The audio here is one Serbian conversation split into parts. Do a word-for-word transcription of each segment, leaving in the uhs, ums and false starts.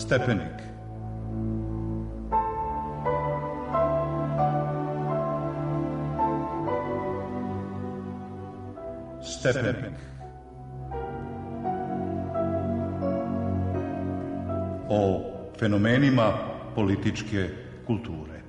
Stepenik. Stepenik. O fenomenima političke kulture.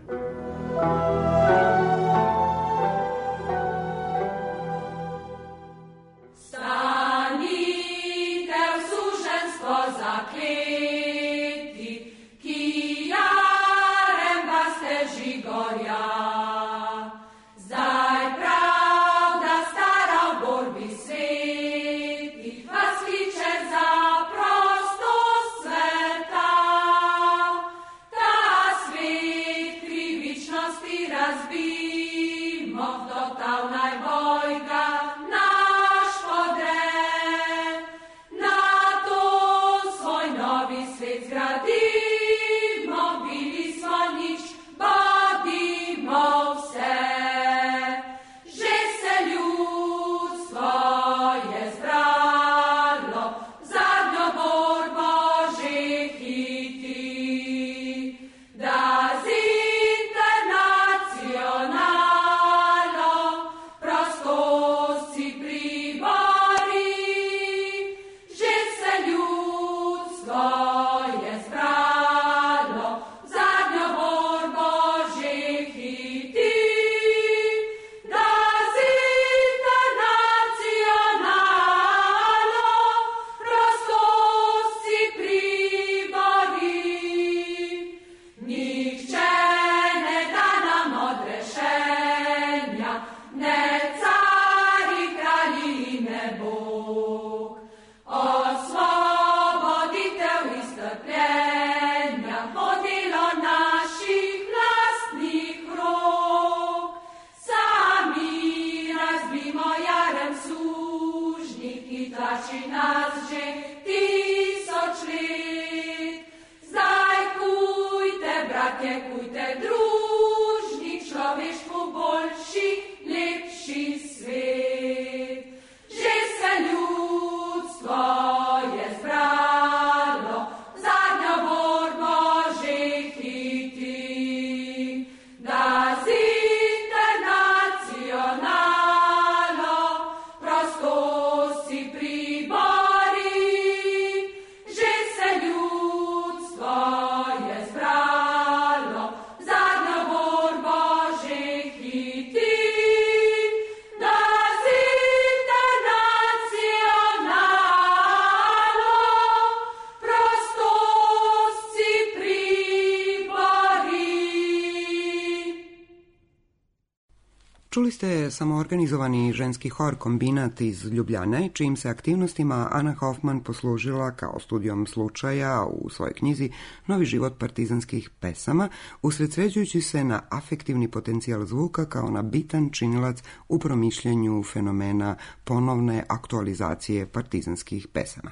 Čuli ste samoorganizovani ženski hor Kombinat iz Ljubljane, čijim se aktivnostima Ana Hoffman poslužila kao studijom slučaja u svojoj knjizi Novi život partizanskih pesama, usredsređujući se na afektivni potencijal zvuka kao na bitan činilac u promišljanju fenomena ponovne aktualizacije partizanskih pesama.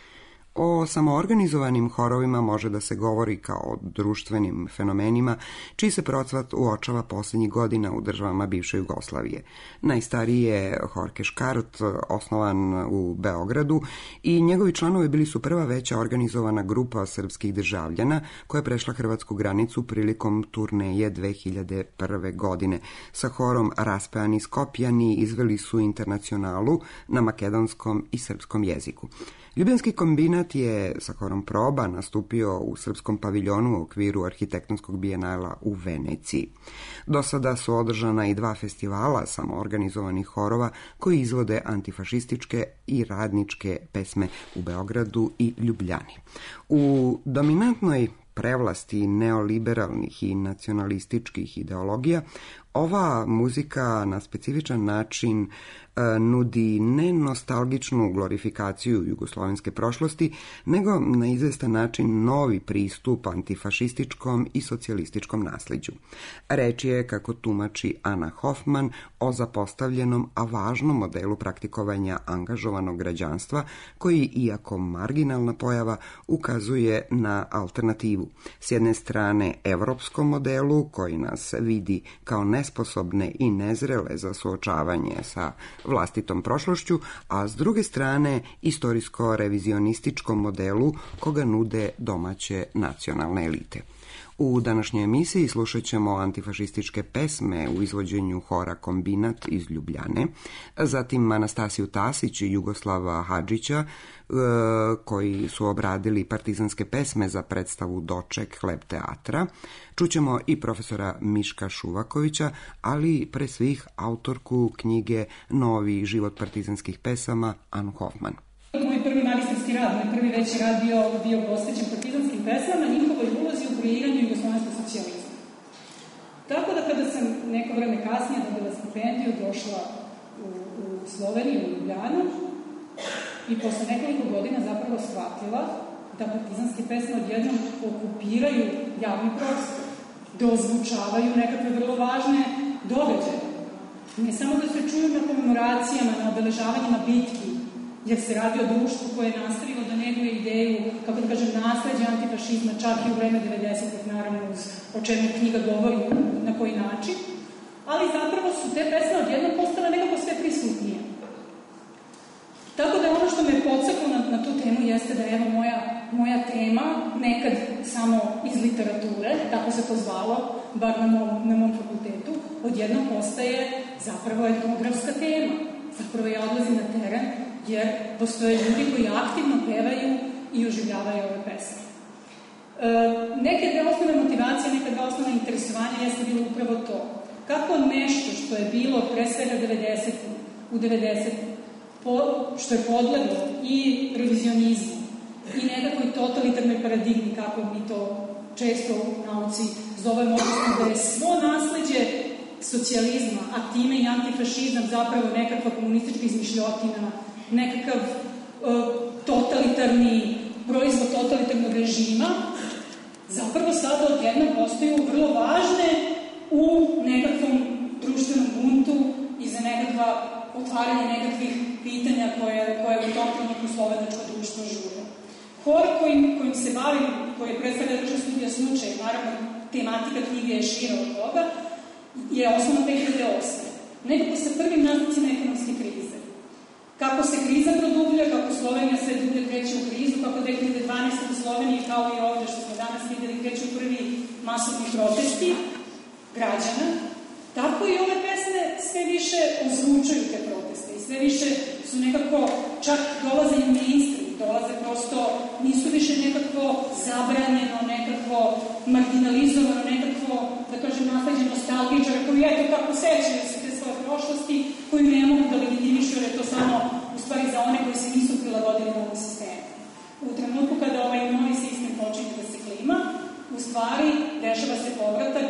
O samoorganizovanim horovima može da se govori kao o društvenim fenomenima, čiji se procvat uočava posljednjih godina u državama bivše Jugoslavije. Najstariji je hor Keškart, osnovan u Beogradu, i njegovi članovi bili su prva veća organizovana grupa srpskih državljana koja je prešla hrvatsku granicu prilikom turneje dve hiljade prve. godine. Sa horom Raspajani Skopjani izveli su internacionalu na makedonskom i srpskom jeziku. Ljubljanski kombinat je sa horom Proba nastupio u srpskom paviljonu u okviru arhitektonskog bijenala u Veneciji. Do sada su održana i dva festivala samoorganizovanih horova koji izvode antifašističke i radničke pesme u Beogradu i Ljubljani. U dominantnoj prevlasti neoliberalnih i nacionalističkih ideologija, ova muzika na specifičan način e, nudi ne nostalgičnu glorifikaciju jugoslovenske prošlosti, nego na izvestan način novi pristup antifašističkom i socijalističkom naslijeđu. Reč je, kako tumači Ana Hoffman, o zapostavljenom, a važnom modelu praktikovanja angažovanog građanstva, koji, iako marginalna pojava, ukazuje na alternativu alternativu. S jedne strane evropskom modelu koji nas vidi kao nesposobne i nezrele za suočavanje sa vlastitom prošlošću, a s druge strane istorijsko-revizionističkom modelu koga nude domaće nacionalne elite. U današnjoj emisiji slušat ćemo antifašističke pesme u izvođenju hora Kombinat iz Ljubljane, zatim Anastasiju Tasić i Jugoslava Hadžića, koji su obradili partizanske pesme za predstavu Doček Hleb teatra. Čućemo i profesora Miška Šuvakovića, ali pre svih autorku knjige Novi život partizanskih pesama Anu Hofman. Moj prvi magistarski rad, moj prvi veći rad bio, bio posvećen partizanskim pesama, njihovoj ulozi u kreiranju jugoslovenskog socijalizma. Tako da kada sam neko vreme kasnije dobila stipendiju, došla u, u Sloveniju, u Ljubljanu, i posle nekoliko godina zapravo shvatila da partizanske pesme odjednom okupiraju javni prostor, da ozvučavaju nekakve vrlo važne događaje. Ne samo da se čuju na komemoracijama, na obeležavanjima bitki, jer se radi o društvu koje je nastavilo da neguje ideju, kako da kažem, nasleđe antifašizma, čak i u vreme devedesetih, naravno, uz o čemu knjiga govori na koji način, ali zapravo su te pesme odjednom postale nekako sve prisutnije. Tako da ono što me podstaklo na, na tu temu jeste da evo moja, moja tema, nekad samo iz literature, tako se to zvalo, bar na mom, na mom fakultetu, odjednom postaje zapravo etnografska tema. Zapravo ja odlazim na teren, jer postoje ljudi koji aktivno pevaju i oživljavaju ove pesme. E, neke dve osnovne motivacije, neka dva osnovna interesovanja jeste bilo upravo to. Kako nešto što je bilo pre svega devedesetih, u devedesetih, po, što je podleglo i revizionizmu i nekakvoj totalitarnoj paradigmi, kako mi to često u nauci zovemo, da je svo nasleđe socijalizma, a time i antifašizam zapravo nekakva komunistička izmišljotina, nekakav uh, totalitarni proizvod totalitarnog režima, zapravo sada odjedno postaju vrlo važne u nekakvom društvenom buntu i za nekakva otvaranje nekakvih pitanja koje, koje u tom trenutku slovenačko društvo žure. Hor kojim, kojim se bavim, koji je predstavlja državna studija slučaj, naravno tematika knjige je šira od toga, je osnovno dve hiljade osme. Nekako sa prvim naznacima ekonomske krize. Kako se kriza produblja, kako Slovenija sve dublje kreće u krizu, kako dve hiljade dvanaeste u Sloveniji, kao i ovdje što smo danas vidjeli, kreću prvi masovni protesti građana, tako i ove pesme sve više ozvučuju te proteste i sve više su nekako, čak dolaze i u mainstream, dolaze prosto, nisu više nekako zabranjeno, nekako marginalizovano, nekako, da kažem, nasleđe nostalgičara koji eto kako sećaju se te svoje prošlosti, koji ne mogu da legitimišu, jer je to samo u stvari za one koji se nisu prilagodili novom sistemu. U trenutku kada ovaj novi sistem počinje da se klima, u stvari dešava se povratak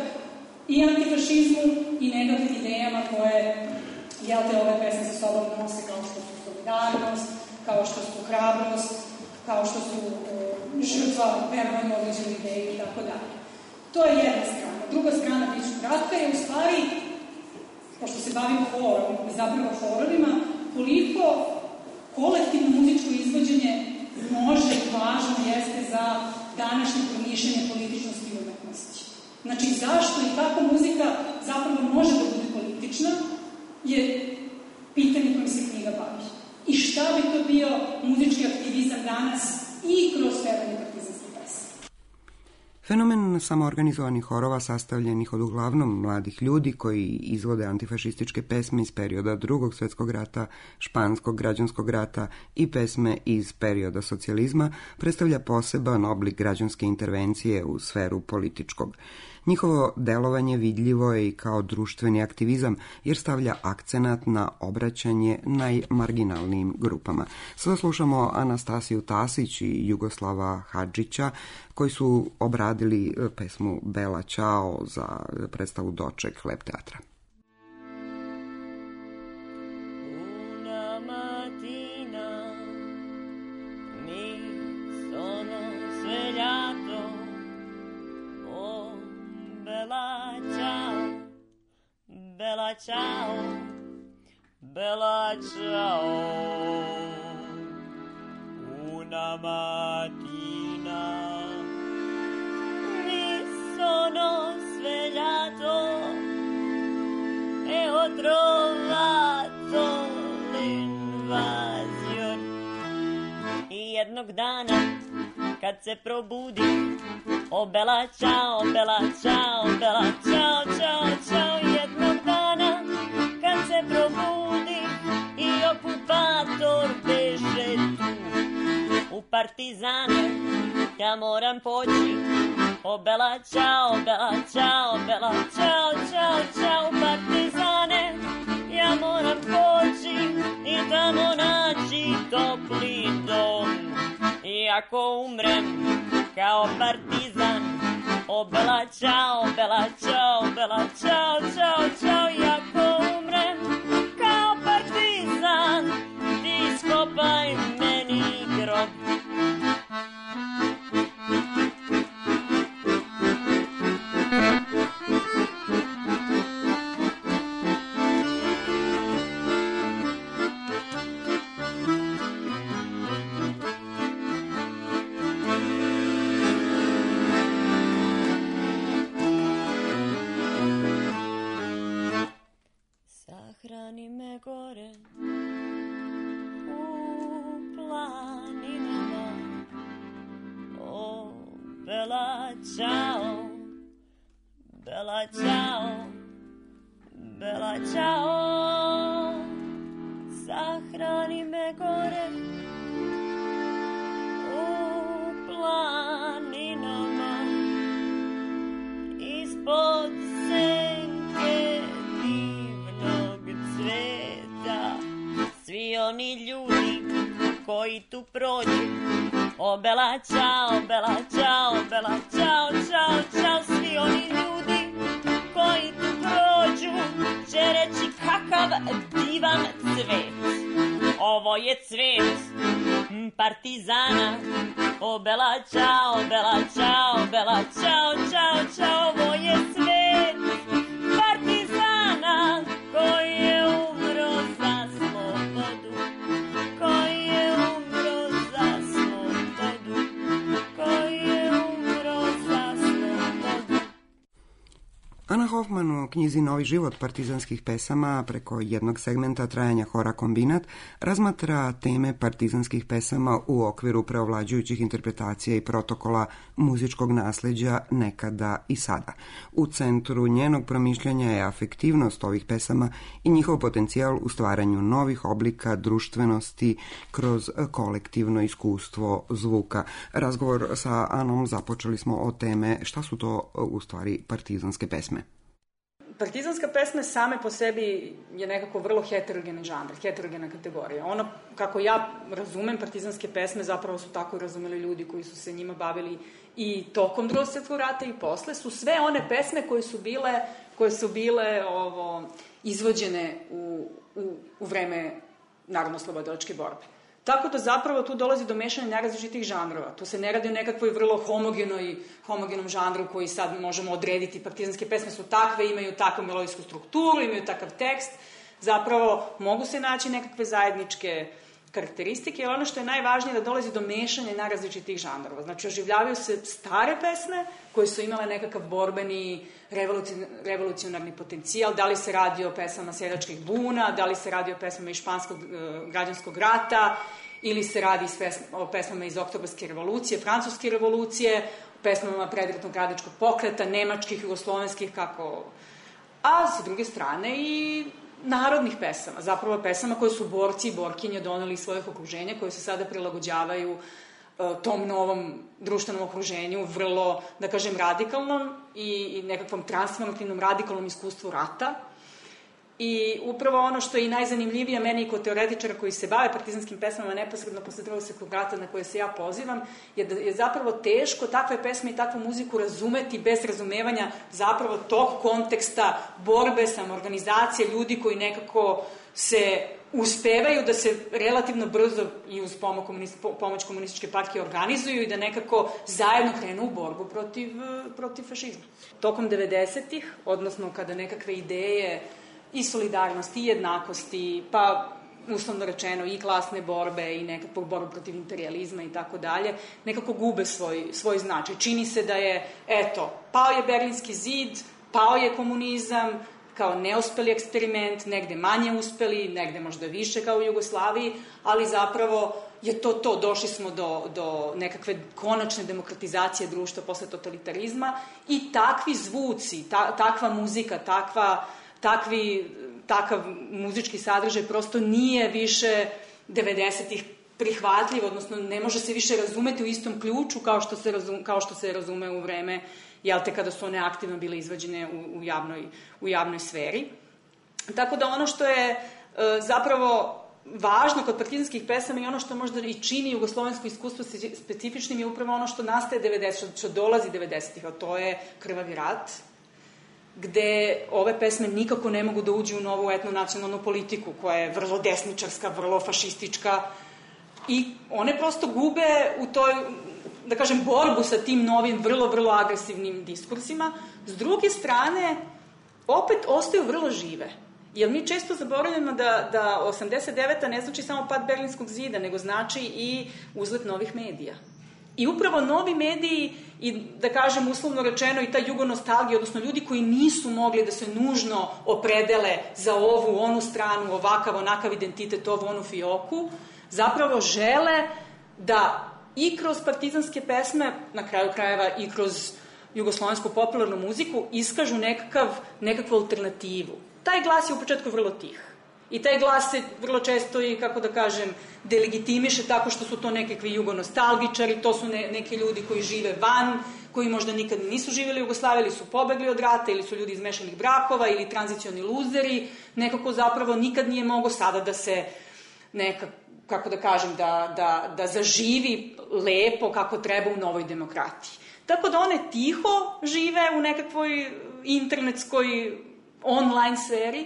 i antifašizmu i nekakvim idejama koje, jel te, ove pesme sa sobom nose, kao što su solidarnost, kao što su hrabrost, kao što su uh, žrtva, verovanje određene ideje i tako dalje. To je jedna strana. Druga strana, bit ću kratka, je u stvari, pošto se bavim horom i zapravo horovima, koliko kolektivno muzičko izvođenje može i važno jeste za današnje promišljanje političnosti i umetnosti. Znači, zašto i kako muzika zapravo može da bude politična je pitanje kojim se knjiga bavi. I šta bi to bio muzički aktivizam danas i kroz pevanje partizanske pesme? Fenomen samoorganizovanih horova sastavljenih od uglavnom mladih ljudi koji izvode antifašističke pesme iz perioda Drugog svjetskog rata, Španskog građanskog rata i pesme iz perioda socijalizma predstavlja poseban oblik građanske intervencije u sferu političkog. Njihovo delovanje vidljivo je i kao društveni aktivizam jer stavlja akcenat na obraćanje najmarginalnijim grupama. Sada slušamo Anastasiju Tasić i Jugoslava Hadžića koji su obradili pesmu Bela Ćao za predstavu Doček Hleb teatra. Bella ciao, bella ciao, una mattina jednog dana kad se probudi, o bela čao, bela čao, bela čao, čao, čao, jednog dana kad se probudi i okupator beže tu, u partizane ja moram poći, o bela čao, bela čao, bela čao, čao, čao, partizane ja moram poći i tamo naći topli dom. I ako umrem kao partizan, o bela čao, bela čao, bela čao, čao, čao, i ako umrem kao partizan, ti skopaj meni grob. Sahrani me gore u planinama, o bela čao, bela čao, bela čao. Sahrani me gore u planinama, ispod senke divnog cveta. Svi oni ljudi koji tu prođu, o bela čao, bela čao, bela čao, čao, čao. Svi oni ljudi koji tu prođu će reći kakav divan cvet. Ovo je cvet partizana, o bela čao, bela čao, bela čao, čao, čao. Ovo je cvet partizana koji je umro za slobodu, koji je umro za slobodu, koji je umro za slobodu. Ana Hoffman u knjizi Novi život partizanskih pesama preko jednog segmenta trajanja hora Kombinat razmatra teme partizanskih pesama u okviru preovlađujućih interpretacija i protokola muzičkog nasleđa nekada i sada. U centru njenog promišljanja je afektivnost ovih pesama i njihov potencijal u stvaranju novih oblika društvenosti kroz kolektivno iskustvo zvuka. Razgovor sa Anom započeli smo od teme šta su to u stvari partizanske pesme. Partizanska pesma same po sebi je nekako vrlo heterogenen žanr, heterogena kategorija. Ono, kako ja razumem partizanske pesme, zapravo su tako i razumeli ljudi koji su se njima bavili i tokom Drugog svjetskog rata i posle, su sve one pesme koje su bile, koje su bile ovo, izvođene u, u, u vreme narodno-slobodilačke borbe. Tako da zapravo tu dolazi do mešanja najrazličitih žanrova. Tu se ne radi o nekakvoj vrlo homogenoj, homogenom žanru koji sad možemo odrediti. Partizanske pesme su takve, imaju takvu melodijsku strukturu, imaju takav tekst. Zapravo mogu se naći nekakve zajedničke karakteristike, ali ono što je najvažnije da dolazi do mešanja najrazličitih žanrova. Znači, oživljavaju se stare pesme koje su imale nekakav borbeni, revolucionarni potencijal, da li se radi o pesmama seljačkih buna, da li se radi o pesmama iz španskog uh, građanskog rata, ili se radi o pesmama iz oktobarske revolucije, francuske revolucije, pesmama predratnog radničkog pokreta, nemačkih, jugoslovenskih, kako... A sa druge strane i narodnih pesama, zapravo pesama koje su borci i borkinje doneli iz svojih okruženja, koje se sada prilagođavaju tom novom društvenom okruženju, vrlo, da kažem, radikalnom i, i nekakvom transformativnom radikalnom iskustvu rata. I upravo ono što je i najzanimljivije meni i kod teoretičara koji se bave partizanskim pesmama neposredno posle Drugog svjetskog rata na koje se ja pozivam, je da je zapravo teško takve pesme i takvu muziku razumeti bez razumevanja zapravo tog konteksta borbe, samoorganizacije, ljudi koji nekako se uspevaju da se relativno brzo i uz pomoć komunističke partije organizuju i da nekako zajedno krenu u borbu protiv, protiv fašizma. Tokom devedesetih, odnosno kada nekakve ideje i solidarnosti, i jednakosti, pa uslovno rečeno i klasne borbe i nekakvog borba protiv imperializma i tako dalje, nekako gube svoj, svoj značaj. Čini se da je, eto, pao je Berlinski zid, pao je komunizam, kao neuspeli eksperiment, negde manje uspeli, negde možda više kao u Jugoslaviji, ali zapravo je to to, došli smo do, do nekakve konačne demokratizacije društva posle totalitarizma i takvi zvuci, ta, takva muzika, takva, takvi, takav muzički sadržaj prosto nije više devedesetih prihvatljiv, odnosno ne može se više razumeti u istom ključu kao što se, razum, kao što se razume u vreme, jel te, kada su one aktivno bile izvađene u, u, javnoj, u javnoj sferi. Tako da ono što je e, zapravo važno kod partizanskih pesama i ono što možda i čini jugoslovensko iskustvo specifičnim je upravo ono što nastaje devedesetih, što dolazi devedesetih, a to je Krvavi rat, gde ove pesme nikako ne mogu da uđu u novu etno-nacionalnu politiku, koja je vrlo desničarska, vrlo fašistička, i one prosto gube u toj, da kažem, borbu sa tim novim, vrlo, vrlo agresivnim diskursima. S druge strane, opet ostaju vrlo žive. Jer mi često zaboravljamo da, da osamdeset deveta ne znači samo pad Berlinskog zida, nego znači i uzlet novih medija. I upravo novi mediji i, da kažem, uslovno rečeno, i ta jugonostalgija, odnosno ljudi koji nisu mogli da se nužno opredele za ovu, onu stranu, ovakav, onakav identitet, ovu, onu fioku, zapravo žele da i kroz partizanske pesme, na kraju krajeva i kroz jugoslovensku popularnu muziku, iskažu nekakav, nekakvu alternativu. Taj glas je u početku vrlo tih. I taj glas se vrlo često i, kako da kažem, delegitimiše tako što su to nekakvi jugonostalgičari, to su ne, neki ljudi koji žive van, koji možda nikad nisu živjeli u Jugoslaviji, ili su pobegli od rata, ili su ljudi iz mešanih brakova, ili tranzicioni luzeri, nekako zapravo nikad nije mogo sada da se neka, kako da kažem, da, da, da zaživi lepo kako treba u novoj demokratiji. Tako da one tiho žive u nekakvoj internetskoj online sferi,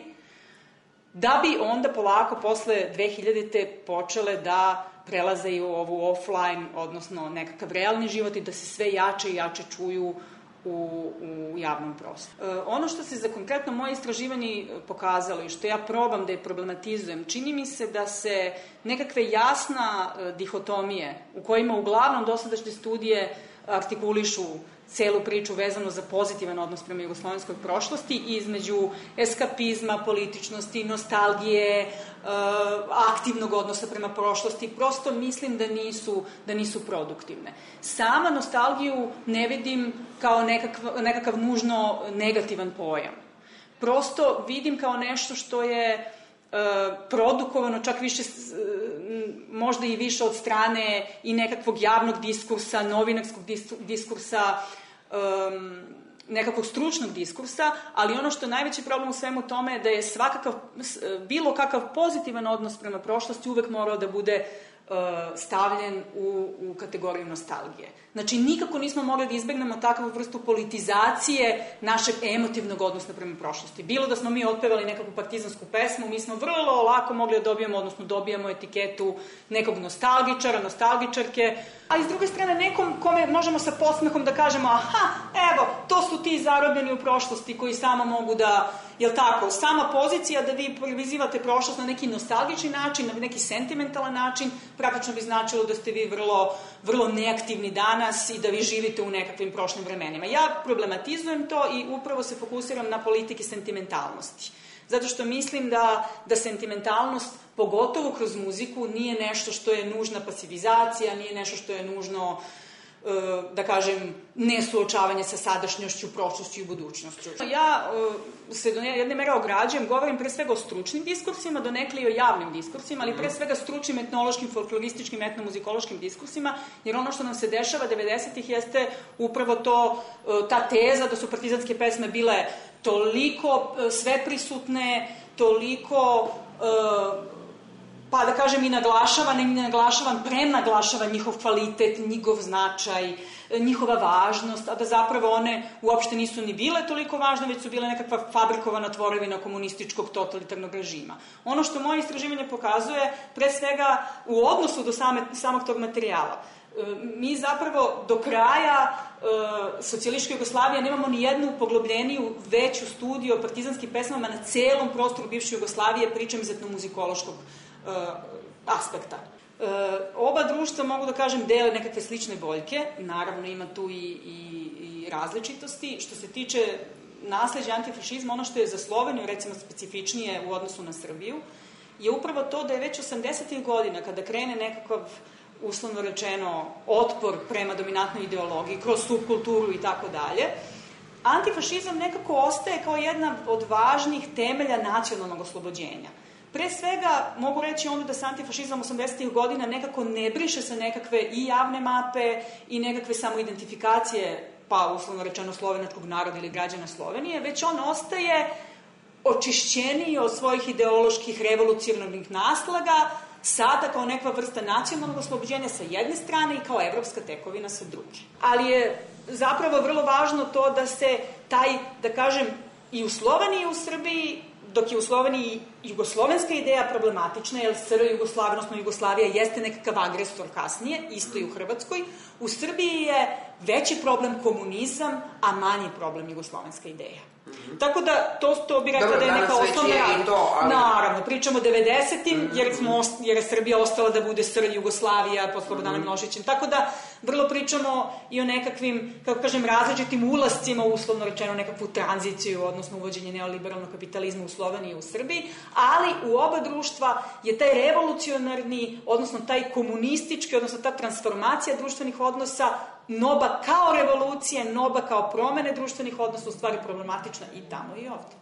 da bi onda polako posle dve hiljadite počele da prelaze i u ovu offline, odnosno nekakav realni život i da se sve jače i jače čuju u, u javnom prostoru. E, ono što se za konkretno moje istraživanje pokazalo i što ja probam da je problematizujem, čini mi se da se nekakve jasna dihotomije u kojima uglavnom dosadašnje studije artikulišu celu priču vezano za pozitivan odnos prema jugoslovenskoj prošlosti i između eskapizma, političnosti, nostalgije, aktivnog odnosa prema prošlosti, prosto mislim da nisu, da nisu produktivne. Sama nostalgiju ne vidim kao nekakav, nekakav nužno negativan pojam. Prosto vidim kao nešto što je produkovano, čak više, možda i više od strane i nekakvog javnog diskursa, novinarskog diskursa, um, nekakvog stručnog diskursa, ali ono što je najveći problem u svemu tome je da je svakakav, bilo kakav pozitivan odnos prema prošlosti uvek morao da bude stavljen u, u kategoriju nostalgije. Znači, nikako nismo mogli da izbegnemo takvu vrstu politizacije našeg emotivnog odnosa prema prošlosti. Bilo da smo mi otpevali nekakvu partizansku pesmu, mi smo vrlo lako mogli da dobijemo, odnosno dobijamo etiketu nekog nostalgičara, nostalgičarke, a iz druge strane nekom kome možemo sa podsmehom da kažemo, aha, evo, to su ti zarobljeni u prošlosti koji samo mogu da, jel tako, sama pozicija da vi prizivate prošlost na neki nostalgični način, na neki sentimentalan način, praktično bi značilo da ste vi vrlo, vrlo neaktivni danas i da vi živite u nekakvim prošlim vremenima. Ja problematizujem to i upravo se fokusiram na politike sentimentalnosti. Zato što mislim da, da sentimentalnost, pogotovo kroz muziku, nije nešto što je nužna pasivizacija, nije nešto što je nužno, da kažem, nesuočavanje sa sadašnjošću, prošlošću i budućnošću. Ja se do jedne mere ograđujem, govorim pre svega o stručnim diskursima, donekle i o javnim diskursima, ali pre svega stručnim etnološkim, folklorističkim, etnomuzikološkim diskursima, jer ono što nam se dešava devedesetih jeste upravo to, ta teza da su partizanske pesme bile toliko sveprisutne, toliko, pa da kažem, i naglašavan, i naglašavan, prenaglašavan njihov kvalitet, njihov značaj, njihova važnost, a da zapravo one uopšte nisu ni bile toliko važne, već su bile nekakva fabrikovana tvorevina komunističkog totalitarnog režima. Ono što moje istraživanje pokazuje, pre svega u odnosu do same, samog tog materijala, mi zapravo do kraja e, socijalističke Jugoslavije nemamo ni jednu poglobljeniju veću studiju o partizanskim pesmama na celom prostoru bivše Jugoslavije, pričam iz etnomuzikološkog e, aspekta. E, oba društva, mogu da kažem, dele nekakve slične boljke, naravno ima tu i, i, i različitosti. Što se tiče nasleđa antifašizma, ono što je za Sloveniju, recimo, specifičnije u odnosu na Srbiju, je upravo to da je već osamdesetih godina, kada krene nekakav, uslovno rečeno, otpor prema dominantnoj ideologiji, kroz subkulturu i tako dalje, antifašizam nekako ostaje kao jedna od važnih temelja nacionalnog oslobođenja. Pre svega, mogu reći onda da se antifašizam osamdesetih godina nekako ne briše sa nekakve i javne mape i nekakve samoidentifikacije, pa uslovno rečeno slovenačkog naroda ili građana Slovenije, već on ostaje očišćeniji od svojih ideoloških revolucionarnih naslaga, sada kao nekva vrsta nacionalnog oslobođenja sa jedne strane i kao evropska tekovina sa druge. Ali je zapravo vrlo važno to da se taj, da kažem, i u Sloveniji i u Srbiji, dok je u Sloveniji jugoslovenska ideja problematična, jer S R Jugoslavija, odnosno Jugoslavija, jeste nekakav agresor kasnije, isto i u Hrvatskoj, u Srbiji je veći problem komunizam, a manji problem jugoslovenska ideja. Mm-hmm. Tako da, to, to bi rekla da je neka osnovna rada. Ali... Naravno, pričamo o devedesetim, mm-hmm. jer, smo, jer je Srbija ostala da bude S R Jugoslavija pod Slobodanom mm-hmm. Miloševićem. Tako da, vrlo pričamo i o nekakvim, kako kažem, različitim ulascima, uslovno rečeno nekakvu tranziciju, odnosno uvođenje neoliberalnog kapitalizma u Sloveniji i u Srbiji, ali u oba društva je taj revolucionarni, odnosno taj komunistički, odnosno ta transformacija društvenih odnosa, noba kao revolucija, noba kao promene društvenih odnosa, u stvari problematična i tamo i ovde.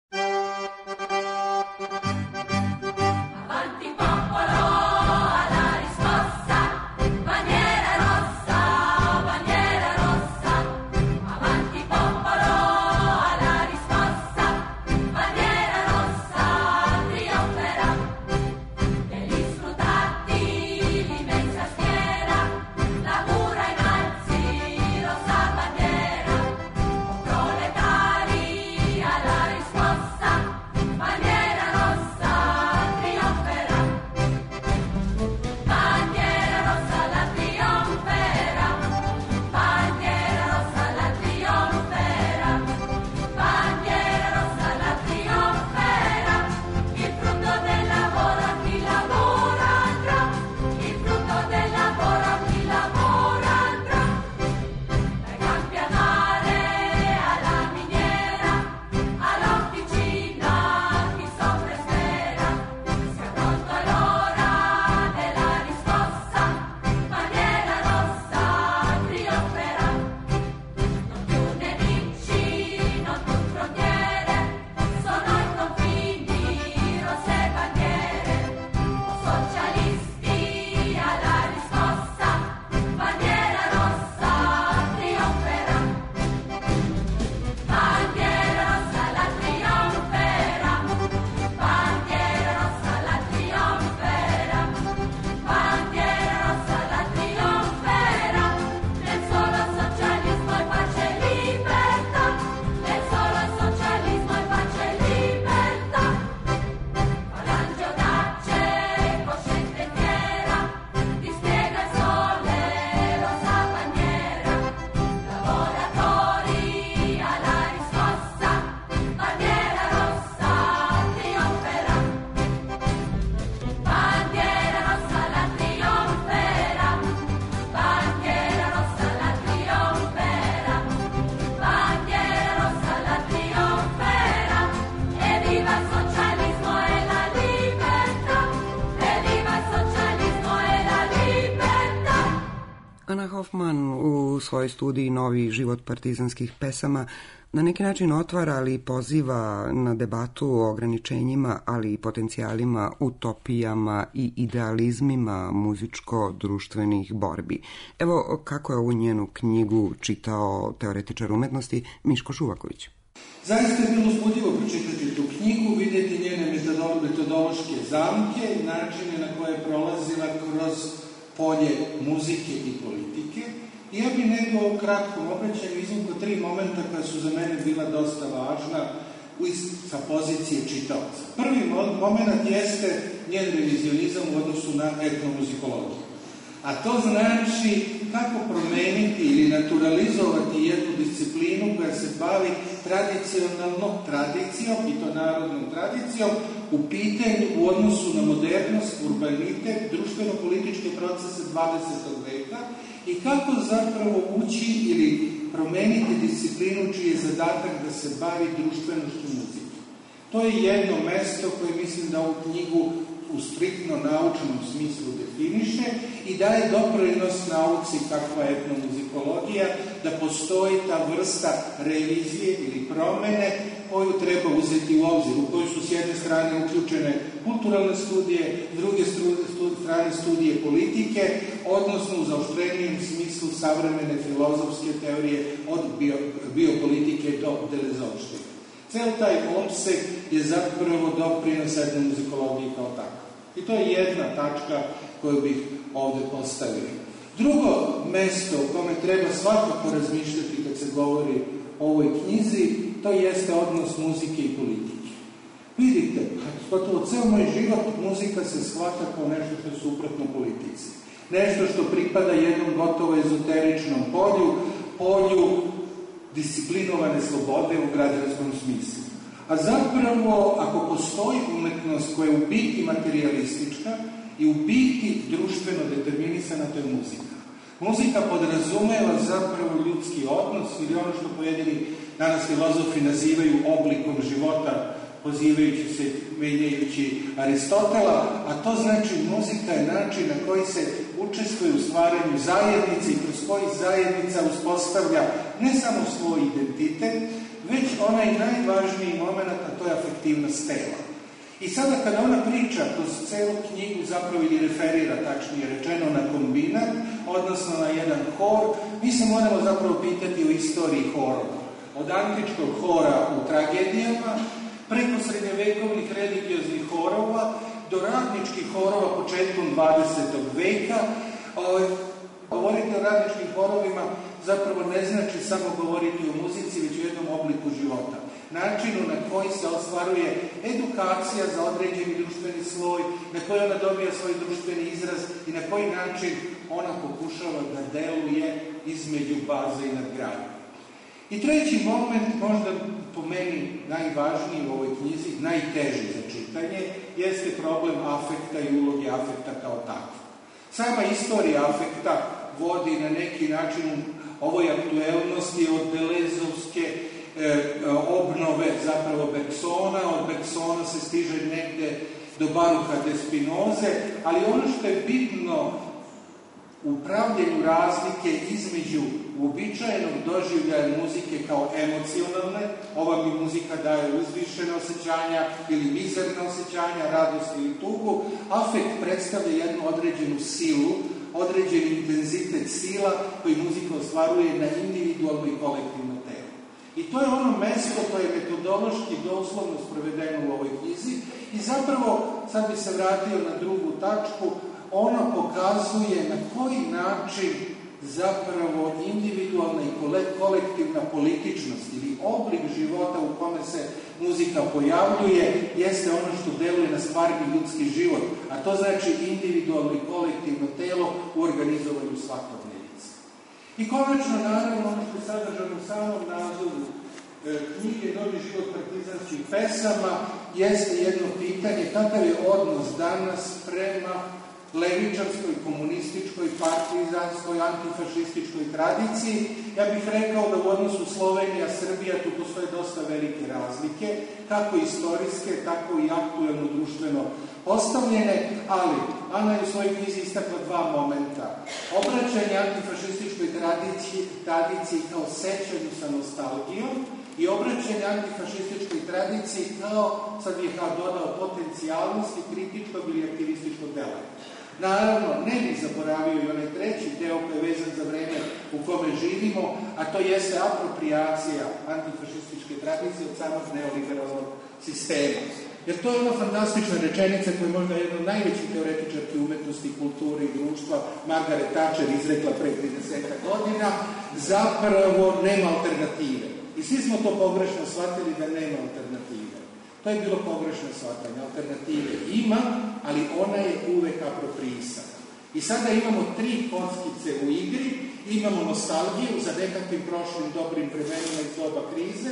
Ana Hoffman u svojoj studiji Novi život partizanskih pesama na neki način otvara, ali i poziva na debatu o ograničenjima, ali i potencijalima, utopijama i idealizmima muzičko-društvenih borbi. Evo kako je ovu njenu knjigu čitao teoretičar umetnosti Miško Šuvaković. Zaista je bilo uzbudljivo pročitati tu knjigu, vidjeti njene metodološke zamke, načine na koje je prolazila kroz polje muzike i politike. I ja bih nego u kratkom obraćanju izvukao tri momenta koja su za mene bila dosta važna sa pozicije čitaoca. Prvi moment jeste njen revizionizam u odnosu na etnomuzikologiju. A to znači kako promeniti ili naturalizovati jednu disciplinu koja se bavi tradicionalnom tradicijom, i to narodnom tradicijom, u pitanju u odnosu na modernost, urbanitet, društveno-političke procese dvadesetog veka i kako zapravo ući ili promeniti disciplinu čiji je zadatak da se bavi društvenošću muzike. To je jedno mesto koje mislim da ovu knjigu u striktno naučnom smislu definiše i daje doprinos nauci kakva je etnomuzikologija, da postoji ta vrsta revizije ili promene koju treba uzeti u obzir, u koju su s jedne strane uključene kulturalne studije, s druge strane studije politike, odnosno u zaoštrenijem smislu savremene filozofske teorije od bio, biopolitike do Delezovštine. Cel taj opseg je zapravo doprinos etnomuzikologiji kao tako. I to je jedna tačka koju bih ovde postavio. Drugo mesto u kome treba svakako razmišljati kad se govori o ovoj knjizi, to jeste odnos muzike i politike. Vidite, gotovo ceo moj život muzika se shvata kao nešto što je suprotno politici. Nešto što pripada jednom gotovo ezoteričnom polju, polju disciplinovane slobode u građanskom smislu. A zapravo, ako postoji umetnost koja je u biti materialistička i u biti društveno determinisana, to je muzika. Muzika podrazumeva zapravo ljudski odnos ili ono što pojedini danas filozofi nazivaju oblikom života, pozivajući se, menjajući Aristotela, a to znači muzika je način na koji se učestvuje u stvaranju zajednice i kroz koji zajednica uspostavlja ne samo svoj identitet, već onaj najvažniji moment, a to je afektivnost tela. I sada kada ona priča kroz celu knjigu, zapravo ili referira, tačnije rečeno, na kombinat, odnosno na jedan hor, mi se moramo zapravo pitati o istoriji horova. Od antičkog hora u tragedijama, preko srednjevekovnih religioznih horova, do radničkih horova početkom dvadesetog veka. Govoriti o radničkim horovima zapravo ne znači samo govoriti o muzici, već o jednom obliku života. Načinu na koji se ostvaruje edukacija za određeni društveni sloj, na koji ona dobija svoj društveni izraz i na koji način ona pokušava da deluje između baze i nadgradnje. I treći moment, možda po meni najvažniji u ovoj knjizi, najteži za čitanje, jeste problem afekta i uloge afekta kao takva. Sama istorija afekta vodi na neki način ovoj aktuelnosti od Delezovske e, obnove zapravo Bergsona, od Bergsona se stiže negde do Baruha de Spinoze, ali ono što je bitno u pravljenju razlike između uobičajenog doživljaja muzike kao emocionalne, ova mi muzika daje uzvišene osjećanja ili mizerne osjećanja, radost ili tugu, afekt predstavlja jednu određenu silu, određeni intenzitet sila koji muzika ostvaruje na individualno i kolektivno telo. I to je ono mesto koje je metodološki doslovno sprovedeno u ovoj knjizi i zapravo, sad bi se vratio na drugu tačku, ono pokazuje na koji način zapravo individualna i kolektivna političnost ili oblik života u kome se muzika pojavljuje jeste ono što deluje na stvarni ljudski život, a to znači individualno i kolektivno telo u organizovanju svakodnevice. I konačno, naravno, ono što je sadržano u samom nazoru e, knjige Novi život partizanskih pesama jeste jedno pitanje kakav je odnos danas prema levičarskoj, komunističkoj, partizanskoj, antifašističkoj tradiciji. Ja bih rekao da u odnosu Slovenija-Srbija tu postoje dosta velike razlike, kako istorijske, tako i aktuelno društveno postavljene, ali Ana je u svojoj knjizi istakla dva momenta. Obraćanje antifašističkoj tradiciji, tradiciji kao sećanju sa nostalgijom i obraćanje antifašističkoj tradiciji kao, sad bih ja dodao, potencijalnosti kritičkog ili aktivističkog dela. Naravno, ne bih zaboravio i onaj treći deo koji je vezan za vreme u kome živimo, a to jeste apropriacija antifašističke tradicije od samog neoliberalnog sistema. Jer to je ona fantastična rečenica koja je možda jedna od najvećih teoretičarki umetnosti, kulture i društva, Margaret Thatcher izrekla pre trideset godina, zapravo nema alternative. I svi smo to pogrešno shvatili da nema alternative. To je bilo pogrešno shvatanje. Alternative ima, ali ona je uvek apropriisana. I sada imamo tri kockice u igri, imamo nostalgiju za nekakvim prošlim dobrim vremenima iz doba krize,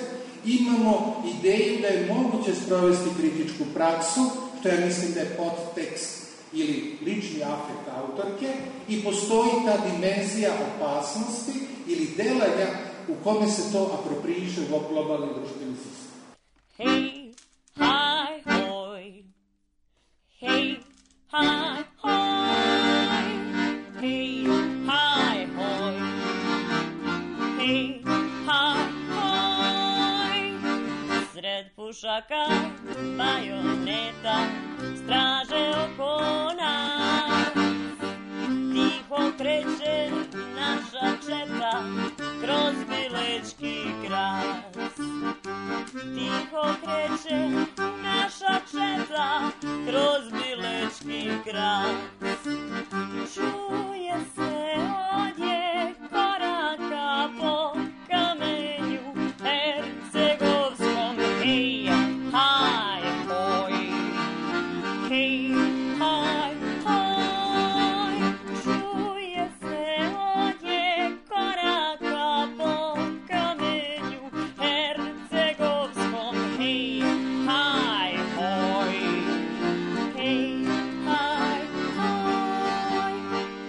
imamo ideju da je moguće sprovesti kritičku praksu, što ja mislim da je podtekst ili lični afekt autorke, i postoji ta dimenzija opasnosti ili delanja u kome se to apropriiše u globalni društveni sistem. Hej, ha, pušaka, bajoneta, straže oko nas. Tiho kreće naša četa kroz Bilečki gras. Tiho kreće naša četa kroz Bilečki gras. Čuje se odje koraka po kamenju hercegovskom. Hej, haj, hoj. Hej, haj, hoj. Čuje se odje koraka po kamenju hercegovskom. Hej, haj, hoj. Hej, haj, hoj.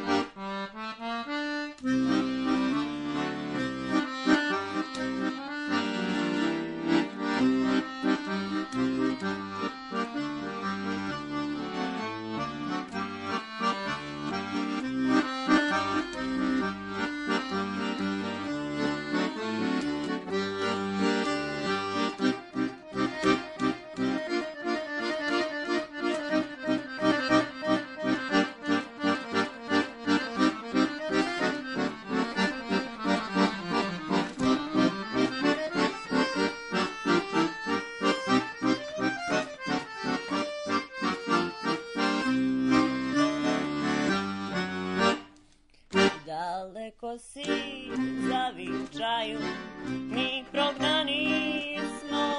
Daleko si zavičaju, mi prognani smo.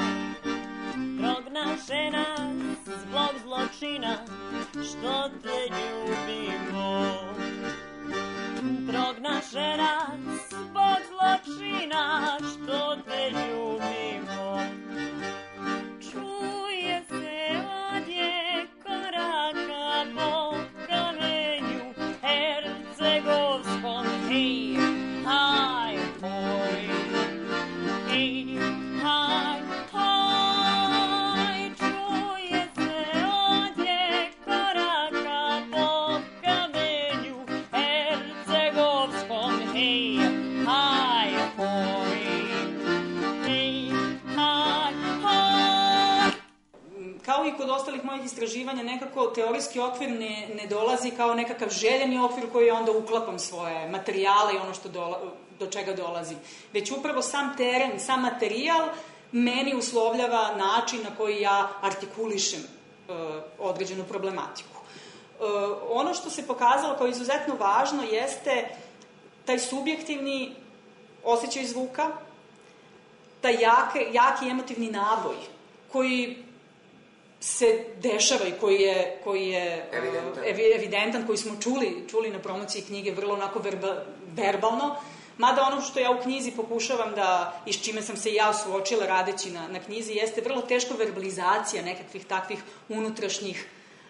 Prognaše nas zbog zločina, što te ljubimo. Prognaše nas zbog zločina, što te ljubimo. Čuje se odje koraka po kamenju hercegovskom. Hej, haj, hoj. Hej, haj, hoj. Čuje se odje koraka po kamenju hercegovskom. Hej, haj, hoj. Hej, haj, hoj. Kao i kod ostalih mojih istraživanja, nekako teorijski okvir ne, ne dolazi kao nekakav željeni okvir koji onda uklapam svoje materijale i ono što dola, do čega dolazi. Već upravo sam teren, sam materijal meni uslovljava način na koji ja artikulišem uh, određenu problematiku. Uh, ono što se pokazalo kao izuzetno važno jeste taj subjektivni osjećaj zvuka, taj jake, jaki emotivni naboj koji se dešava i koji je, koji je evidentan. evidentan, koji smo čuli, čuli na promociji knjige vrlo onako verba, verbalno, mada ono što ja u knjizi pokušavam da, i s čime sam se ja suočila radeći na, na knjizi, jeste vrlo teško verbalizacija nekakvih takvih unutrašnjih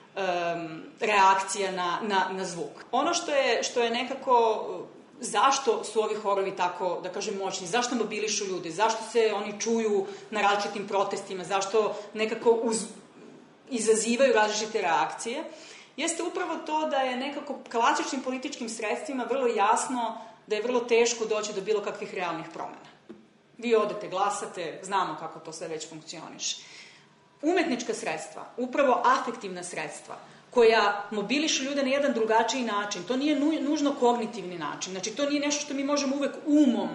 um, reakcija na, na, na zvuk. Ono što je, što je nekako, zašto su ovi horovi tako, da kažem, moćni, zašto mobilišu ljudi, zašto se oni čuju na različitim protestima, zašto nekako uz izazivaju različite reakcije, jeste upravo to da je nekako klasičnim političkim sredstvima vrlo jasno da je vrlo teško doći do bilo kakvih realnih promena. Vi odete, glasate, znamo kako to sve već funkcioniše. Umetnička sredstva, upravo afektivna sredstva, koja mobilišu ljude na jedan drugačiji način, to nije nužno kognitivni način, znači to nije nešto što mi možemo uvek umom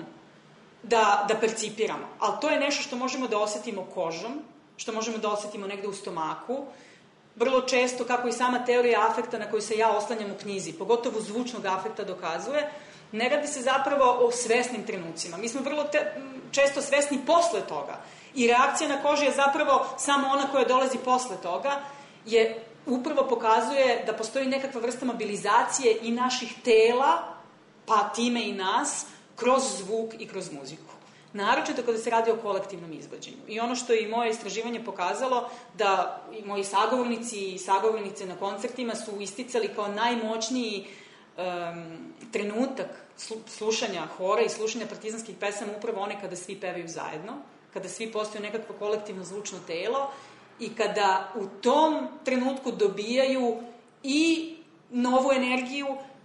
da, da percipiramo, ali to je nešto što možemo da osetimo kožom, što možemo da osetimo negde u stomaku, vrlo često, kako i sama teorija afekta na koju se ja oslanjam u knjizi, pogotovo zvučnog afekta dokazuje, ne radi se zapravo o svesnim trenucima. Mi smo vrlo te, često svesni posle toga i reakcija na koži je zapravo samo ona koja dolazi posle toga, je upravo pokazuje da postoji nekakva vrsta mobilizacije i naših tela, pa time i nas, kroz zvuk i kroz muziku. Naročito kada se radi o kolektivnom izvođenju. I ono što je i moje istraživanje pokazalo, da i moji sagovornici i sagovornice na koncertima su isticali kao najmoćniji um, trenutak slušanja hora i slušanja partizanskih pesama upravo one kada svi pevaju zajedno, kada svi postaju nekakvo kolektivno zvučno telo i kada u tom trenutku dobijaju i novu energiju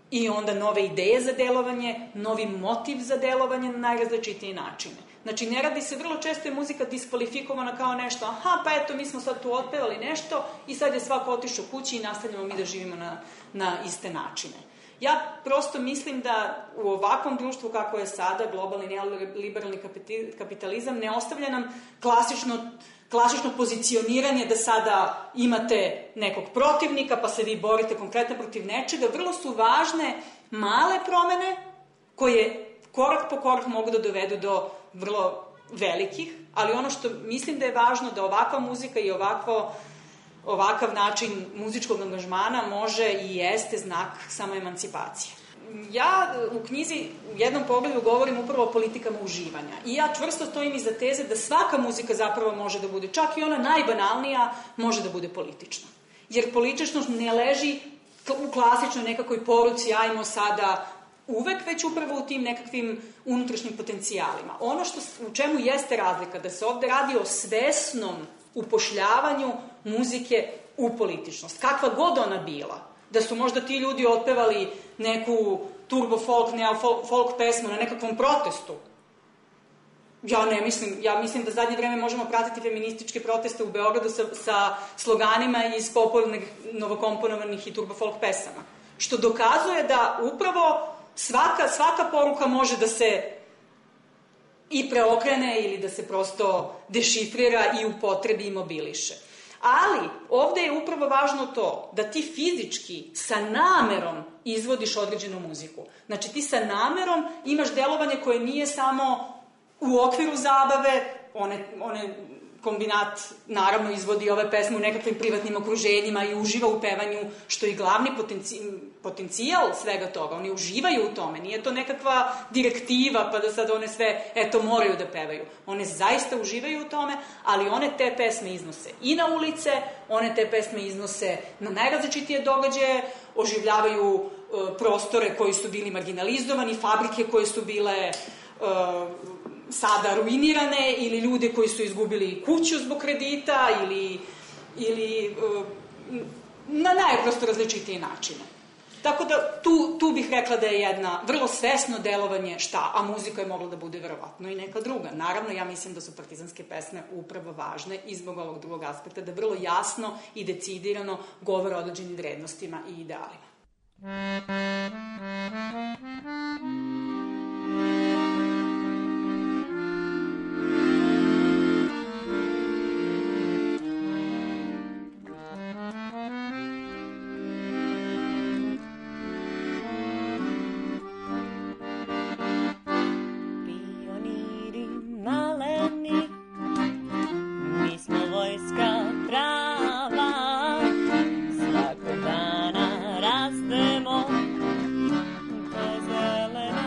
i onda nove ideje za delovanje, novi motiv za delovanje na najrazličitije načine. Znači, ne radi se, vrlo često je muzika diskvalifikovana kao nešto, aha, pa eto, mi smo sad tu otpevali nešto i sad je svako otišao kući i nastavljamo mi da živimo na, na iste načine. Ja prosto mislim da u ovakvom društvu kako je sada, globalni neoliberalni kapitalizam, ne ostavlja nam klasično, klasično pozicioniranje da sada imate nekog protivnika pa se vi borite konkretno protiv nečega. Vrlo su važne male promene koje korak po korak mogu da dovedu do vrlo velikih, ali ono što mislim da je važno da ovakva muzika i ovakvo ovakav način muzičkog angažmana može i jeste znak samoemancipacije. Ja u knjizi u jednom pogledu govorim upravo o politikama uživanja i ja čvrsto stojim iza teze da svaka muzika zapravo može da bude, čak i ona najbanalnija, može da bude politična. Jer političnost ne leži u klasičnoj nekakvoj poruci, ajmo sada uvek, već upravo u tim nekakvim unutrašnjim potencijalima. Ono što, u čemu jeste razlika, da se ovde radi o svesnom upošljavanju muzike u političnost. Kakva god ona bila. Da su možda ti ljudi otpevali neku turbo folk, neo folk pesmu na nekakvom protestu. Ja ne mislim, ja mislim da zadnje vreme možemo pratiti feminističke proteste u Beogradu sa, sa sloganima iz popularnih novokomponovanih i turbo folk pesama. Što dokazuje da upravo svaka, svaka poruka može da se i preokrene ili da se prosto dešifrira i upotrebi i mobiliše. Ali ovde je upravo važno to da ti fizički sa namerom izvodiš određenu muziku. Znači ti sa namerom imaš delovanje koje nije samo u okviru zabave, one, one kombinat naravno izvodi ove pesme u nekakvim privatnim okruženjima i uživa u pevanju, što je glavni potenci, potencijal svega toga. Oni uživaju u tome, nije to nekakva direktiva pa da sad one sve, eto, moraju da pevaju. One zaista uživaju u tome, ali one te pesme iznose i na ulice, one te pesme iznose na najrazličitije događaje, oživljavaju uh, prostore koji su bili marginalizovani, fabrike koje su bile uh, sada ruinirane, ili ljude koji su izgubili kuću zbog kredita, ili, ili uh, na najprosto različitije načine. Tako da tu, tu bih rekla da je jedna vrlo svesno delovanje šta, a muzika je mogla da bude verovatno i neka druga. Naravno, ja mislim da su partizanske pesme upravo važne i zbog ovog drugog aspekta, da vrlo jasno i decidirano govore o određenim vrednostima i idealima. Rastemo, te zelene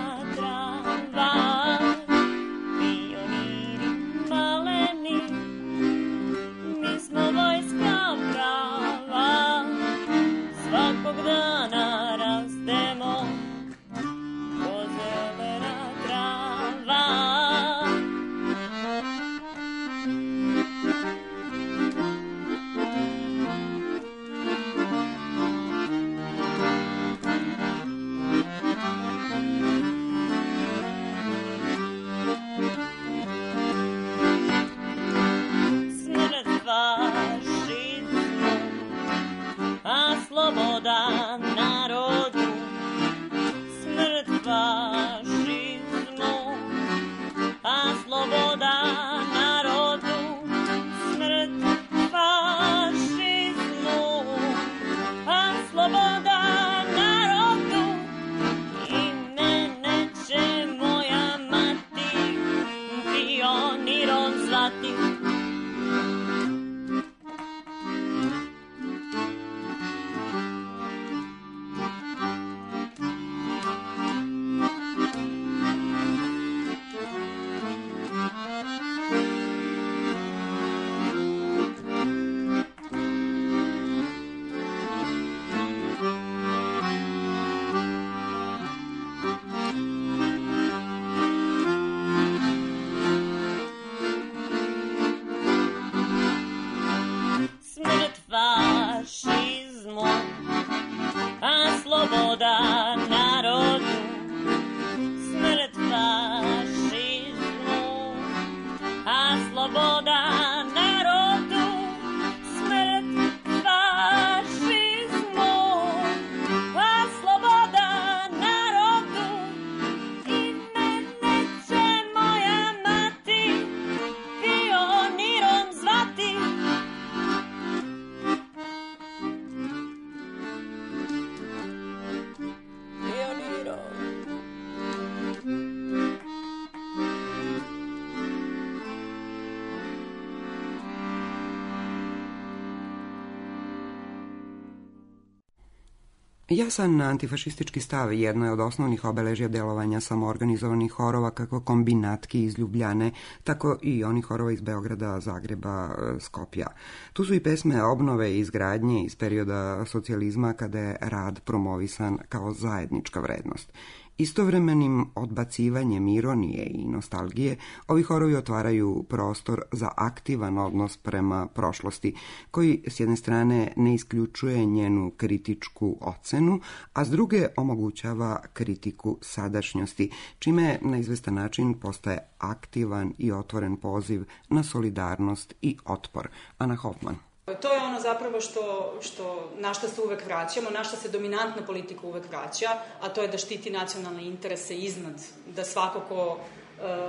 Jasan antifašistički stav jedno je od osnovnih obeležja delovanja samoorganizovanih horova kako kombinatki iz Ljubljane, tako i onih horova iz Beograda, Zagreba, Skopja. Tu su i pesme obnove i izgradnje iz perioda socijalizma kada je rad promovisan kao zajednička vrednost. Istovremenim odbacivanjem ironije i nostalgije, ovi horovi otvaraju prostor za aktivan odnos prema prošlosti, koji s jedne strane ne isključuje njenu kritičku ocenu, a s druge omogućava kritiku sadašnjosti, čime na izvestan način postaje aktivan i otvoren poziv na solidarnost i otpor. Ana Hoffman. To je ono zapravo što, što, na što se uvek vraćamo, na što se dominantna politika uvek vraća, a to je da štiti nacionalne interese iznad, da svako ko e,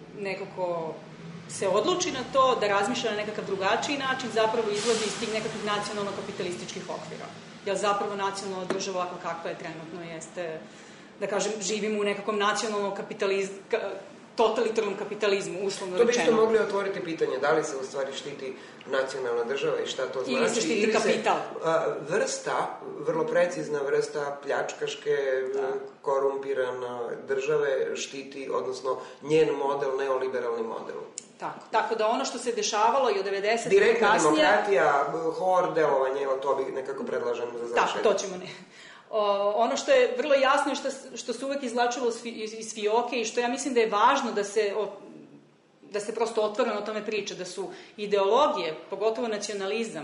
nekako se odluči na to, da razmišlja na nekakav drugačiji način, zapravo izlazi iz tih nekakvih nacionalno-kapitalističkih okvira. Jer zapravo nacionalna država ovakva kakva je trenutno jeste, da kažem, živimo u nekakvom nacionalno-kapitalizmu, totalitarnom kapitalizmu, uslovno rečeno. To biste mogli otvoriti pitanje, da li se u stvari štiti nacionalna država i šta to znači? Ili se štiti ili kapital. Se, a, vrsta, vrlo precizna vrsta pljačkaške, da. korumpirana države štiti, odnosno njen model, neoliberalni model. Tako, tako da ono što se dešavalo i od devedesetih direktna kasnije... demokratija, hor delovanje, to bih nekako predlažem za završenje. Tako, to ćemo ne... O, ono što je vrlo jasno i što, što se uvek izvlačilo iz, iz fioke i što ja mislim da je važno da se, o, da se prosto otvoreno o tome priča, da su ideologije, pogotovo nacionalizam,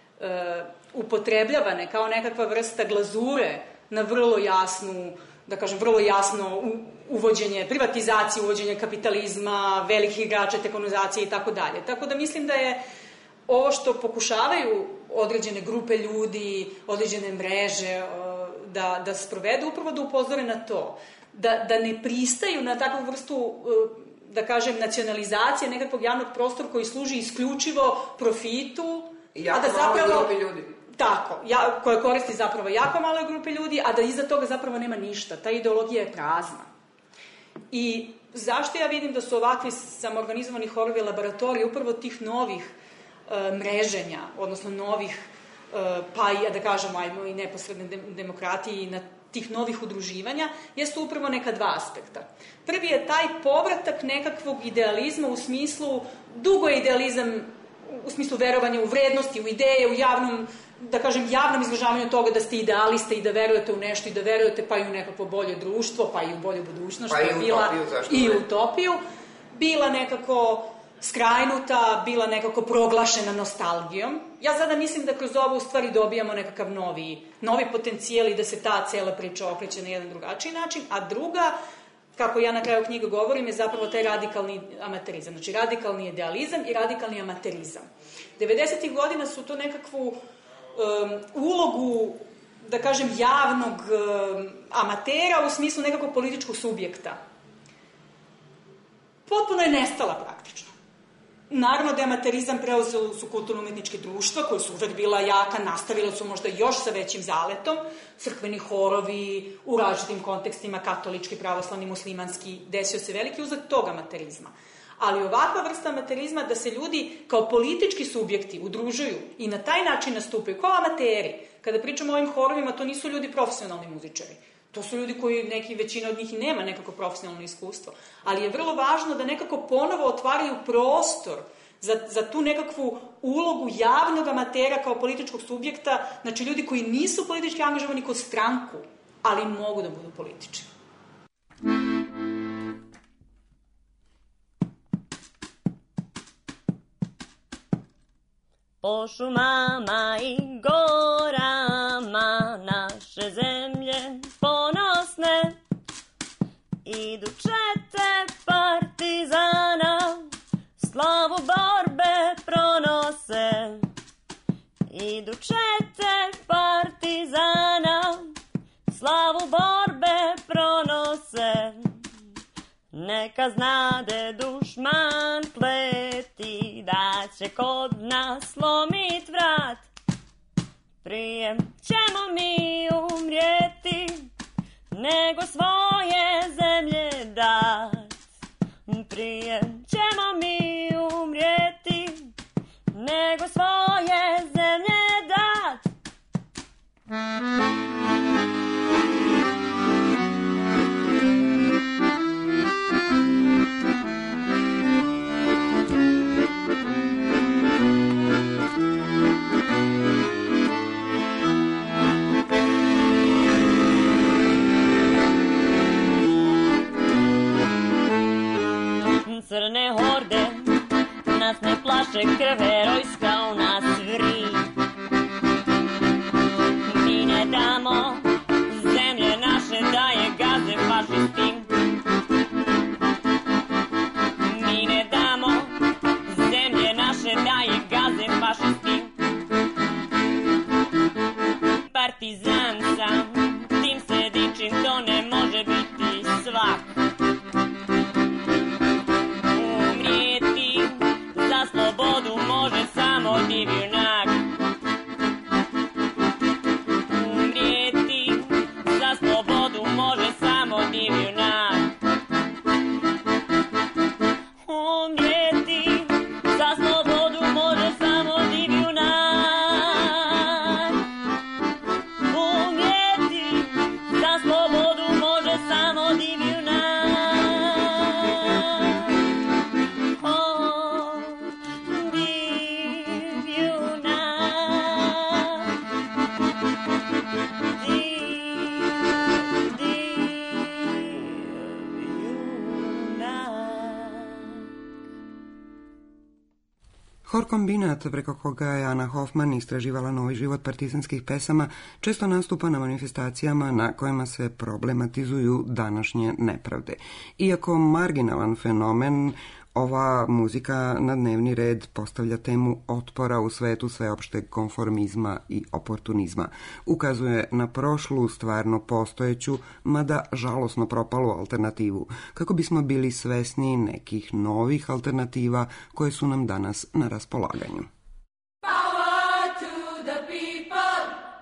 e, upotrebljavane kao nekakva vrsta glazure na vrlo jasnu, da kažem, vrlo jasno u, uvođenje privatizacije, uvođenje kapitalizma, velikih igrača, tekonizacije i tako dalje. Tako da mislim da je ovo što pokušavaju određene grupe ljudi, određene mreže, da, da sprovedu, upravo da upozore na to. Da, da ne pristaju na takvu vrstu, da kažem, nacionalizacije nekakvog javnog prostora koji služi isključivo profitu. I jako a da zapravo, malo grupe ljudi. Tako, ja, koje koristi zapravo jako malo grupe ljudi, a da iza toga zapravo nema ništa. Ta ideologija je prazna. I zašto ja vidim da su ovakvi samoorganizovani horovi laboratoriji upravo tih novih e, mreženja, odnosno novih pa i, da kažemo, ajmo i neposredne demokratije i na tih novih udruživanja, jesu upravo neka dva aspekta. Prvi je taj povratak nekakvog idealizma u smislu, dugo je idealizam u smislu verovanja u vrednosti, u ideje, u javnom, da kažem, javnom izražavanju toga da ste idealiste i da verujete u nešto i da verujete pa i u nekako bolje društvo, pa i u bolju budućnost, pa i u bila, utopiju, zašto i utopiju, bila nekako skrajnuta, bila nekako proglašena nostalgijom. Ja sada mislim da kroz ovo u stvari dobijamo nekakav novi, novi potencijal i da se ta cela priča okreće na jedan drugačiji način, a druga, kako ja na kraju knjige govorim, je zapravo taj radikalni amaterizam. Znači radikalni idealizam i radikalni amaterizam. devedesetih godina su to nekakvu um, ulogu, da kažem, javnog um, amatera u smislu nekakvog političkog subjekta. Potpuno je nestala praktično. Naravno da je amaterizam preuzelo su kulturno-umetničke društva, koje su uvek bila jaka, nastavila su možda još sa većim zaletom, crkveni horovi, u različitim kontekstima, katolički, pravoslavni, muslimanski, desio se veliki uzlet tog amaterizma. Ali ovakva vrsta amaterizma da se ljudi kao politički subjekti udružuju i na taj način nastupaju, kao amateri. Kada pričamo o ovim horovima, to nisu ljudi profesionalni muzičari. To su ljudi koji, neki, većina od njih i nema nekako profesionalno iskustvo. Ali je vrlo važno da nekako ponovo otvaraju prostor za, za tu nekakvu ulogu javnog amatera kao političkog subjekta, znači ljudi koji nisu politički angažovani kod stranku, ali mogu da budu politički. Po šumama i gorama naše zemlje ponosne idu čete partizana, slavu borbe pronose. Idu čete partizana, slavu borbe pronose. Neka znade dušman pleti da će kod nas slomit vrat. Prije ćemo mi umrijeti nego svoje zemlje dat. Prije ćemo mi umrijeti nego svoje zemlje dat. crne horde, nas ne plaše krv herojska, u nas vri. Mi ne damo zemlje naše da je gaze fašisti. Mi ne damo zemlje naše da je gaze fašisti. Partizan sam, tim se dičim, to ne može biti svak. Umrijeti za slobodu može samo div junak. Umrijeti za slobodu može samo div junak. Umrijeti za slobodu može samo div junak. Umrijeti za slobodu može samo div junak. Oh, div junak. Div, div junak. Hor kombinat, preko koga je Ana Hoffman istraživala novi život partizanskih pesama, često nastupa na manifestacijama na kojima se problematizuju današnje nepravde. Iako marginalan fenomen, ova muzika na dnevni red postavlja temu otpora u svetu sveopšteg konformizma i oportunizma. Ukazuje na prošlu, stvarno postojeću, mada žalosno propalu alternativu, kako bismo bili svesni nekih novih alternativa koje su nam danas na raspolaganju. Power to the people.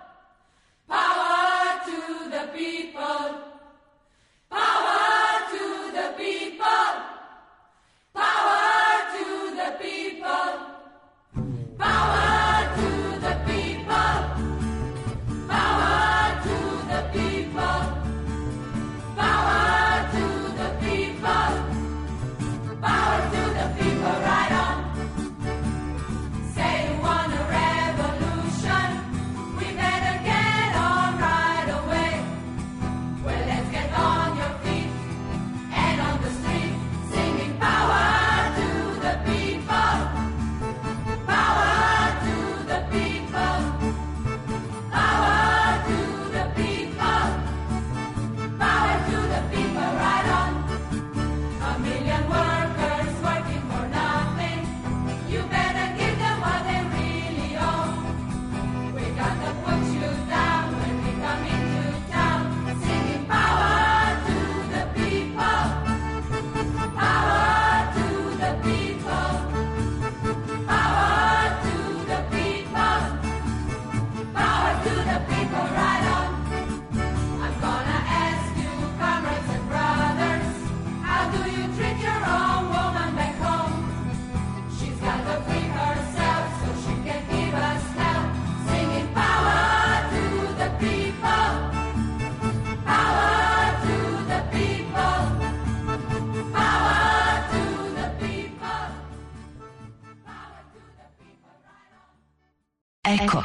Power to the people. Power to the people. Power to the people. Power to the people. Power to the people. Power to the people. Power to the people. Right on. Say you want a revolution. We better get on right away. Well, let's get on your feet and on the street, singing power to the people. Power to the people. Power to the people. Power to the people. Right on. A million workers working for nothing. You better give them what they really owe. We got to put you down when we come into town, singing power to the people. Power to the people. Power to the people. Power to the people. Right on. I'm gonna ask you, comrades and brothers, how do you treat your own woman back home? She's got to free herself so she can give us help, singing power to the people. Power to the people. Power to the people. Power to the people. Eko.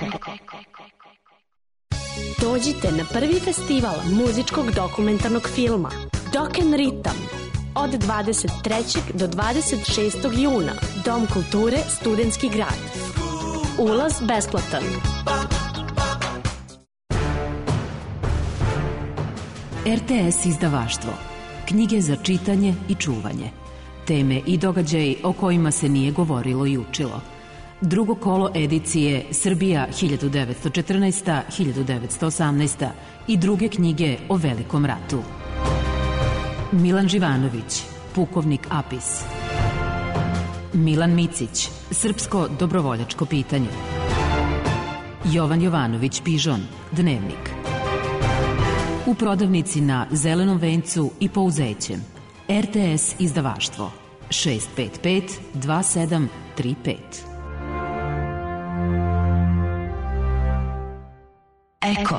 Dođite na prvi festival muzičkog dokumentarnog filma Dok and Ritam od dvadeset trećeg do dvadeset šestog juna. Dom kulture Studentski grad. Ulaz besplatan. R T S izdavaštvo. Knjige za čitanje i čuvanje. Teme i događaji o kojima se nije govorilo i učilo. Drugo kolo edicije Srbija hiljadu devetsto četrnaesta do hiljadu devetsto osamnaesta i druge knjige o Velikom ratu. Milan Živanović, Pukovnik Apis. Milan Micić, Srpsko dobrovoljačko pitanje. Jovan Jovanović Pižon, Dnevnik. U prodavnici na Zelenom vencu i Pouzećem. R T S izdavaštvo šest pet pet dva sedam tri pet. Eko.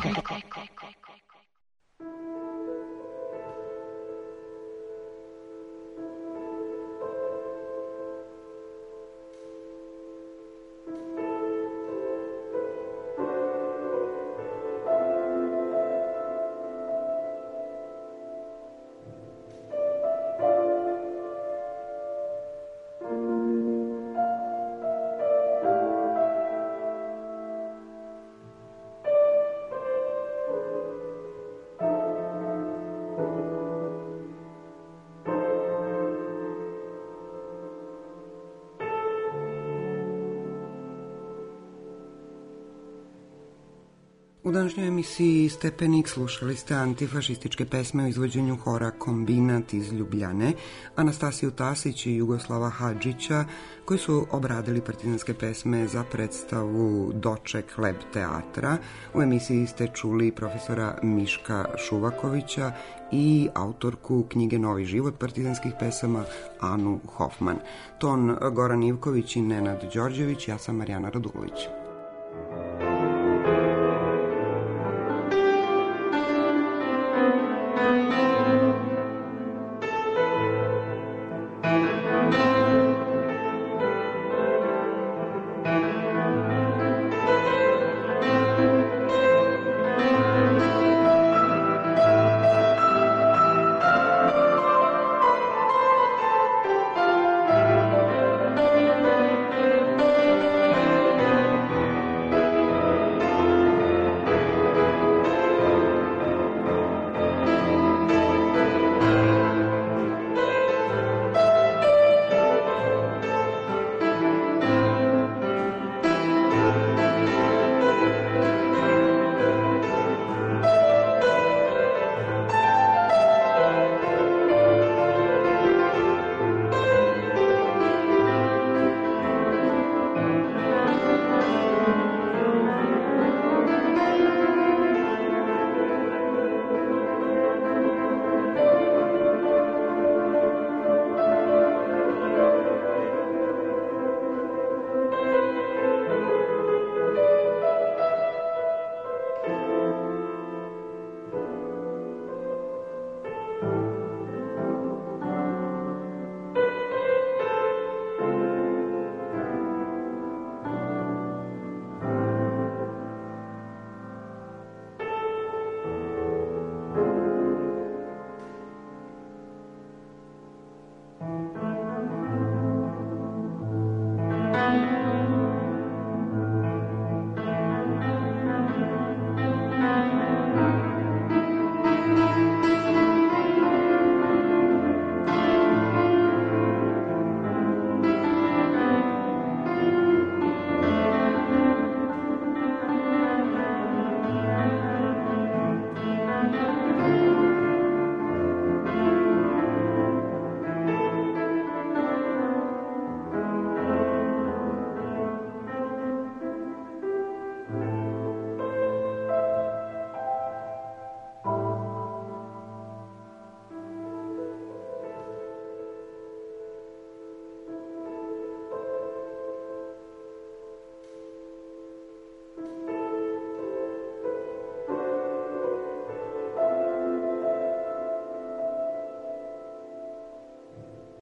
današnjoj emisiji Stepenik slušali ste antifašističke pesme u izvođenju hora Kombinat iz Ljubljane, Anastasiju Tasić i Jugoslava Hadžića, koji su obradili partizanske pesme za predstavu Doček Hleb teatra. U emisiji ste čuli profesora Miška Šuvakovića i autorku knjige Novi život partizanskih pesama Anu Hofman. Ton Goran Ivković i Nenad Đorđević, ja sam Marijana Radulović.